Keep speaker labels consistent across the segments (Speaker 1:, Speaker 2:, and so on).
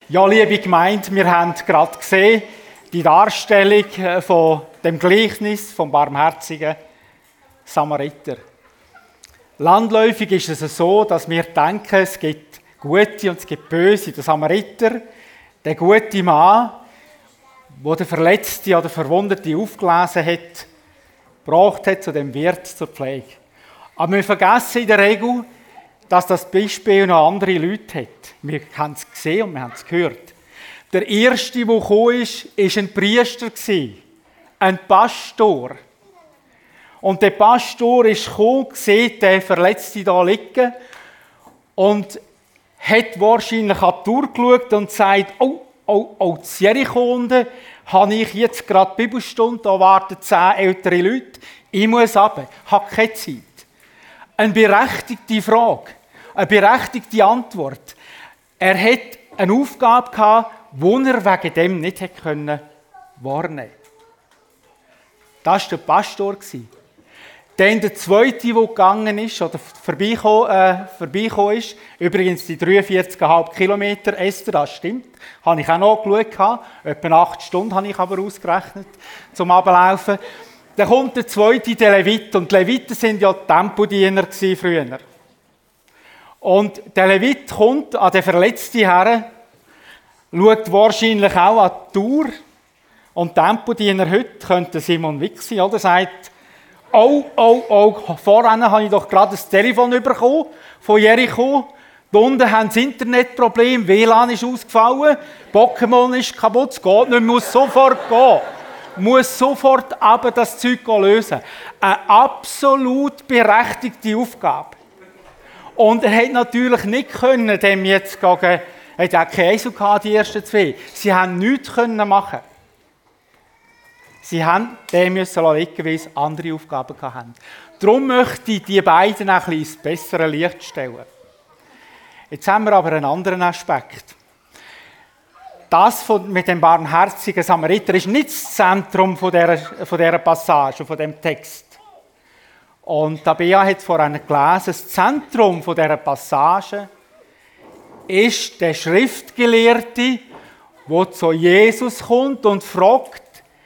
Speaker 1: Ja, liebe Gemeinde, wir haben gerade gesehen, die Darstellung von dem Gleichnis vom barmherzigen Samariter. Landläufig ist es so, dass wir denken, es gibt Gute und es gibt Böse. Der Samariter, der gute Mann, der den Verletzten oder Verwundeten aufgelesen hat, gebracht hat zu dem Wirt zur Pflege. Aber wir vergessen in der Regel, dass das Beispiel noch andere Leute hat. Wir haben es gesehen und wir haben es gehört. Der erste, der gekommen ist, war ein Priester, ein Pastor. Und der Pastor ist gekommen, sieht den Verletzten da liegen und hat wahrscheinlich an die Tour geschaut und sagt, zu Jericho unten habe ich jetzt gerade Bibelstunde, da warten 10 ältere Leute, ich muss runter, habe keine Zeit. Eine berechtigte Frage, eine berechtigte Antwort. Er hat eine Aufgabe gehabt, die er wegen dem nicht wahrnehmen konnte. Das war der Pastor. Dann der zweite, der gegangen ist, oder vorbeigekommen ist, übrigens die 43,5 Kilometer, Esther, das stimmt, habe ich auch noch geschaut, etwa 8 Stunden habe ich aber ausgerechnet, zum Ablaufen. Dann kommt der zweite, der Levit, und die Leviten sind ja Tempodiener früher. Und der Levit kommt an den Verletzten her, schaut wahrscheinlich auch an die Tour, und die Tempodiener heute könnte Simon Wick sein, oder? Sagt, vorhin habe ich doch gerade ein Telefon bekommen von Jericho. Da unten haben sie Internetproblem, WLAN ist ausgefallen, Pokémon ist kaputt, es geht nicht, muss sofort gehen. Muss sofort aber das Zeug lösen. Eine absolut berechtigte Aufgabe. Und er hat natürlich nicht können, dem jetzt gegen, er hat auch keine Esel gehabt, die ersten 2. Sie haben nichts machen. Sie haben den müssen liegen, weil sie andere Aufgaben hatten. Darum möchte ich die beiden ein bisschen ins bessere Licht stellen. Jetzt haben wir aber einen anderen Aspekt. Das mit dem barmherzigen Samariter ist nicht das Zentrum von dieser Passage, von dem Text. Und Tabea hat vorhin gelesen, das Zentrum von dieser Passage ist der Schriftgelehrte, der zu Jesus kommt und fragt,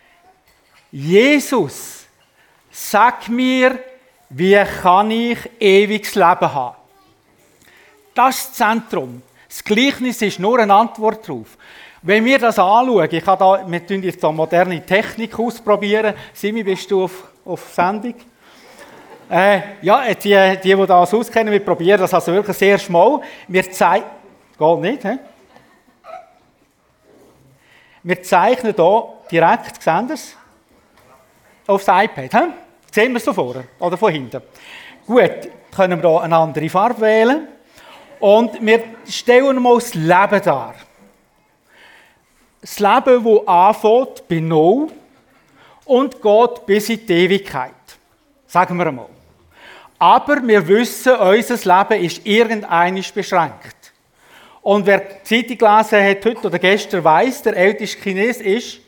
Speaker 1: Jesus, sag mir, wie kann ich ewiges Leben haben? Das ist das Zentrum. Das Gleichnis ist nur eine Antwort darauf. Wenn wir das anschauen, wir probieren jetzt eine moderne Technik ausprobieren. Simi, bist du auf Sendung? Die das auskennen, wir probieren das also wirklich sehr schmal. Wir zeichnen, geht nicht, he? Wir zeichnen hier direkt, sehen Sie es? Aufs iPad, he? Sehen wir es so vorne oder von hinten? Gut, können wir hier eine andere Farbe wählen. Und wir stellen mal das Leben dar. Das Leben, das anfängt bei Null und geht bis in die Ewigkeit. Sagen wir einmal. Aber wir wissen, unser Leben ist irgendeinisch beschränkt. Und wer die Zeitung gelesen hat, heute oder gestern, weiss, der älteste Chines ist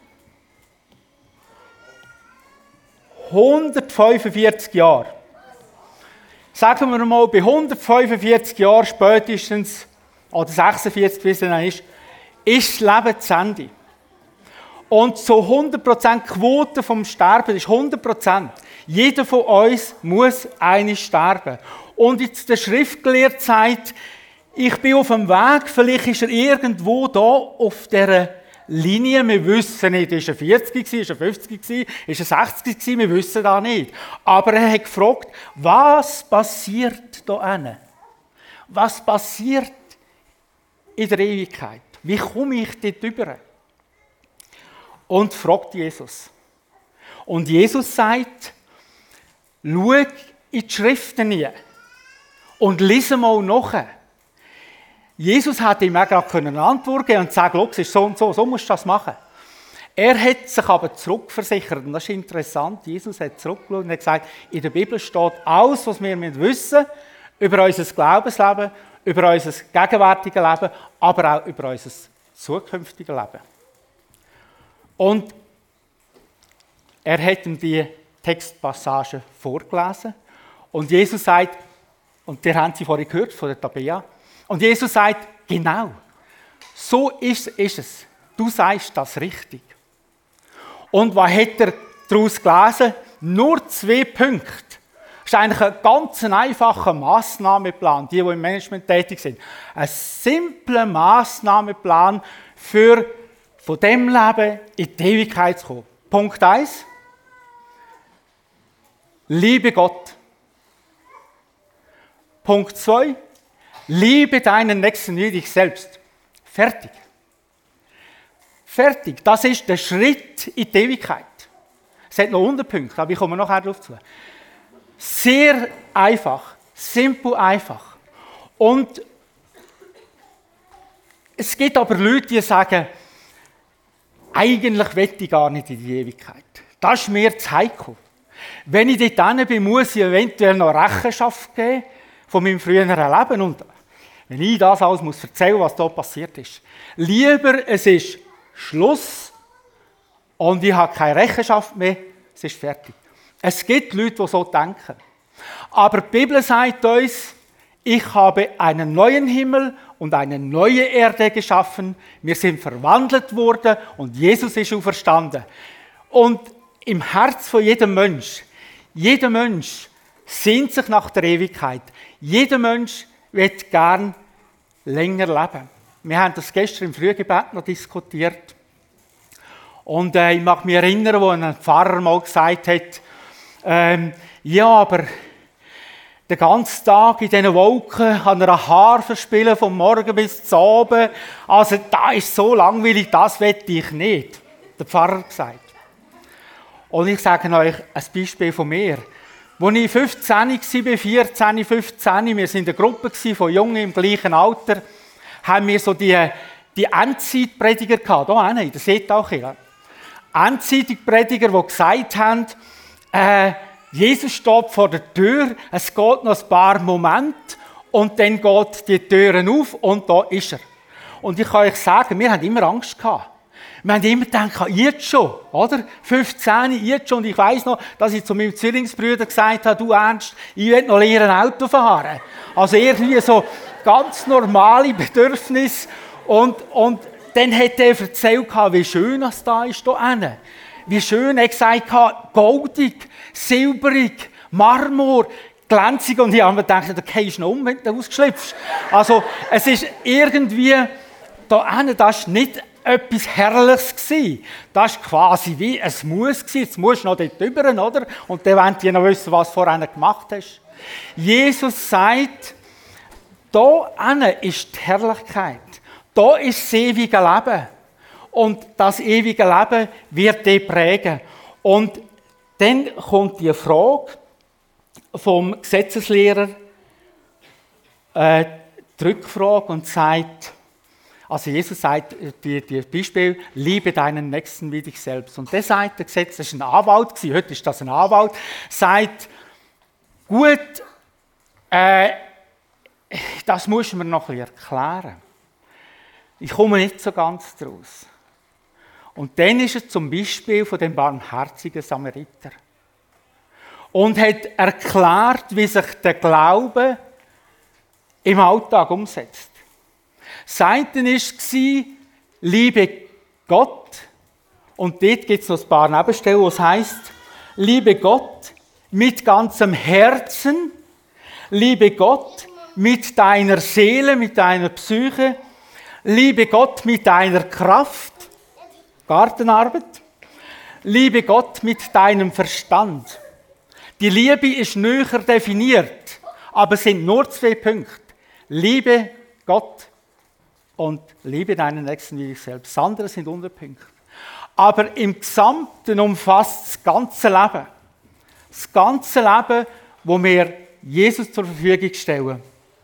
Speaker 1: 145 Jahre. Sagen wir mal, bei 145 Jahren spätestens, oder 46 bis dann ist das Leben zu Ende. Und so 100% Quote vom Sterben ist 100%. Jeder von uns muss einmal sterben. Und jetzt der Schriftgelehrte sagt, ich bin auf dem Weg, vielleicht ist er irgendwo da auf dieser Linie, wir wissen nicht, ist er 40 gewesen, ist er 50 gewesen, ist er 60 gewesen, wir wissen das nicht. Aber er hat gefragt, was passiert da hinten? Was passiert in der Ewigkeit? Wie komme ich dort rüber? Und fragt Jesus. Und Jesus sagt, schau in die Schriften hinein und lese mal nach. Jesus hat ihm auch gerade eine Antwort geben und sagen, es ist so und so, so musst du das machen. Er hat sich aber zurückversichert, und das ist interessant, Jesus hat zurückgeschaut und hat gesagt, in der Bibel steht alles, was wir wissen müssen, über unser Glaubensleben, über unser gegenwärtiges Leben, aber auch über unser zukünftiges Leben. Und er hat ihm die Textpassage vorgelesen und Jesus sagt, und der haben Sie vorhin gehört von der Tabea, und Jesus sagt, genau, So ist es. Du sagst das richtig. Und was hat er daraus gelesen? Nur 2 Punkte. Das ist eigentlich ein ganz einfacher Massnahmenplan, die im Management tätig sind. Ein simpler Massnahmenplan für von dem Leben in die Ewigkeit zu kommen. Punkt 1. Liebe Gott. Punkt 2. Liebe deinen Nächsten wie dich selbst. Fertig. Fertig. Das ist der Schritt in die Ewigkeit. Es hat noch Unterpunkte, aber ich komme nachher darauf zu. Sehr einfach. Simpel einfach. Und es gibt aber Leute, die sagen, eigentlich will ich gar nicht in die Ewigkeit. Das ist mir zu heikel. Wenn ich dort bin, muss ich eventuell noch Rechenschaft geben von meinem früheren Leben. Und wenn ich das alles erzählen muss, was da passiert ist. Lieber, es ist Schluss und ich habe keine Rechenschaft mehr, es ist fertig. Es gibt Leute, die so denken. Aber die Bibel sagt uns, ich habe einen neuen Himmel und eine neue Erde geschaffen. Wir sind verwandelt worden und Jesus ist auferstanden. Und im Herz von jedem Mensch, jeder Mensch sehnt sich nach der Ewigkeit. Jeder Mensch wird gern länger leben. Wir haben das gestern im Frühgebet noch diskutiert. Und ich mag mich erinnern, wo ein Pfarrer mal gesagt hat, ja, aber den ganzen Tag in diesen Wolken kann er ein Haar verspielen, vom Morgen bis zum Abend. Also, das ist so langweilig, das will ich nicht. Der Pfarrer hat gesagt. Und ich sage euch ein Beispiel von mir. Als ich 15 war, 14, 15, wir waren in der Gruppe von Jungen im gleichen Alter, haben wir so die Endzeitprediger gehabt, hier hinten, in der Seetauchkirche. Endzeitprediger, die gesagt haben, Jesus steht vor der Tür, es geht noch ein paar Momente und dann geht die Türen auf und da ist er. Und ich kann euch sagen, wir haben immer Angst gehabt. Wir haben immer gedacht, jetzt schon, oder? 15, jetzt schon. Und ich weiss noch, dass ich zu meinem Zwillingsbruder gesagt habe, du Ernst, ich will noch lernen Auto fahren. Also irgendwie so ganz normale Bedürfnisse. Und dann hat er erzählt, wie schön es da ist, hier hinten. Wie schön, er gesagt hat, goldig, silberig, Marmor, glänzig. Und ich habe mir gedacht, da gehst du noch wenn du ausschlüpfst. Also, es ist irgendwie, da hinten, das ist nicht etwas Herrliches gewesen. Das war quasi wie ein Muss gewesen. Jetzt musst du noch dort rüber, oder? Und dann wollen die noch wissen, was du vorher gemacht hast. Jesus sagt, da hinten ist die Herrlichkeit. Da ist das ewige Leben. Und das ewige Leben wird dich prägen. Und dann kommt die Frage vom Gesetzeslehrer, die Rückfrage und sagt, also Jesus sagt, die Beispiel, liebe deinen Nächsten wie dich selbst. Und der sagt, der Gesetz, das war ein Anwalt, heute ist das ein Anwalt, sagt, gut, das muss man noch ein bisschen erklären. Ich komme nicht so ganz draus. Und dann ist er zum Beispiel von dem barmherzigen Samariter. Und hat erklärt, wie sich der Glaube im Alltag umsetzt. Seiten war, liebe Gott, und dort gibt es noch ein paar Nebenstellen, wo es heisst, liebe Gott mit ganzem Herzen, liebe Gott mit deiner Seele, mit deiner Psyche, liebe Gott mit deiner Kraft, Gartenarbeit, liebe Gott mit deinem Verstand. Die Liebe ist näher definiert, aber es sind nur 2 Punkte. Liebe Gott und liebe deinen Nächsten wie dich selbst. Das andere sind Unterpunkte. Aber im Gesamten umfasst das ganze Leben. Das ganze Leben, wo wir Jesus zur Verfügung stellen.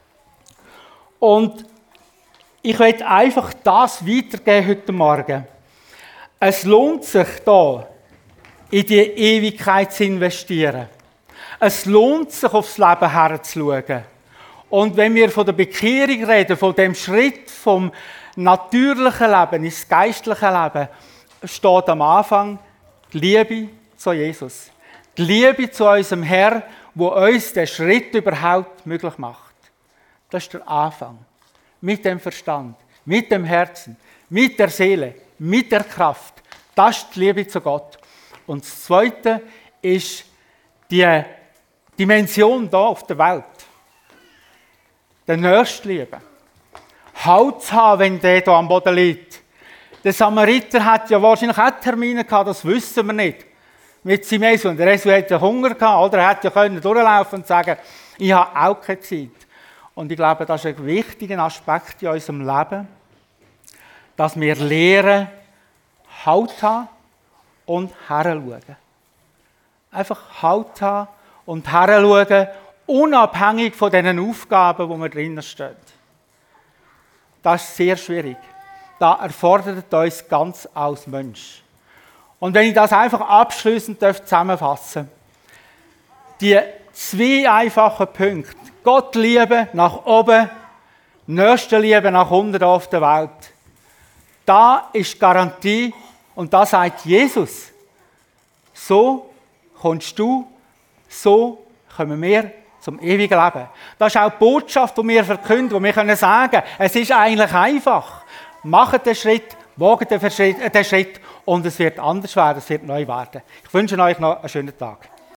Speaker 1: Und ich möchte einfach das weitergeben heute Morgen. Es lohnt sich da, in die Ewigkeit zu investieren. Es lohnt sich, aufs Leben herzuschauen. Und wenn wir von der Bekehrung reden, von dem Schritt vom natürlichen Leben ins geistliche Leben, steht am Anfang die Liebe zu Jesus. Die Liebe zu unserem Herrn, wo uns den Schritt überhaupt möglich macht. Das ist der Anfang. Mit dem Verstand, mit dem Herzen, mit der Seele, mit der Kraft. Das ist die Liebe zu Gott. Und das Zweite ist die Dimension hier auf der Welt. Den Nächsten lieben. Halt zu haben, wenn der hier am Boden liegt. Der Samariter hat ja wahrscheinlich auch Termine gehabt, das wissen wir nicht. Mit seinem Esel. Und der Esel hat ja Hunger gehabt, oder er hätte ja durchlaufen und sagen, ich habe auch keine Zeit. Und ich glaube, das ist ein wichtiger Aspekt in unserem Leben, dass wir lernen, Halt haben und heranschauen. Einfach Halt haben und heranschauen, unabhängig von diesen Aufgaben, die wir drinnen stehen. Das ist sehr schwierig. Das erfordert uns ganz als Mensch. Und wenn ich das einfach abschliessend zusammenfassen darf, die 2 einfachen Punkte, Gott lieben nach oben, Nächstenliebe nach unten auf der Welt, da ist die Garantie und da sagt Jesus, so kommst du, so kommen wir zum ewigen Leben. Das ist auch die Botschaft, die wir verkünden, die wir können sagen, es ist eigentlich einfach. Macht den Schritt, wagt den Schritt und es wird anders werden, es wird neu werden. Ich wünsche euch noch einen schönen Tag.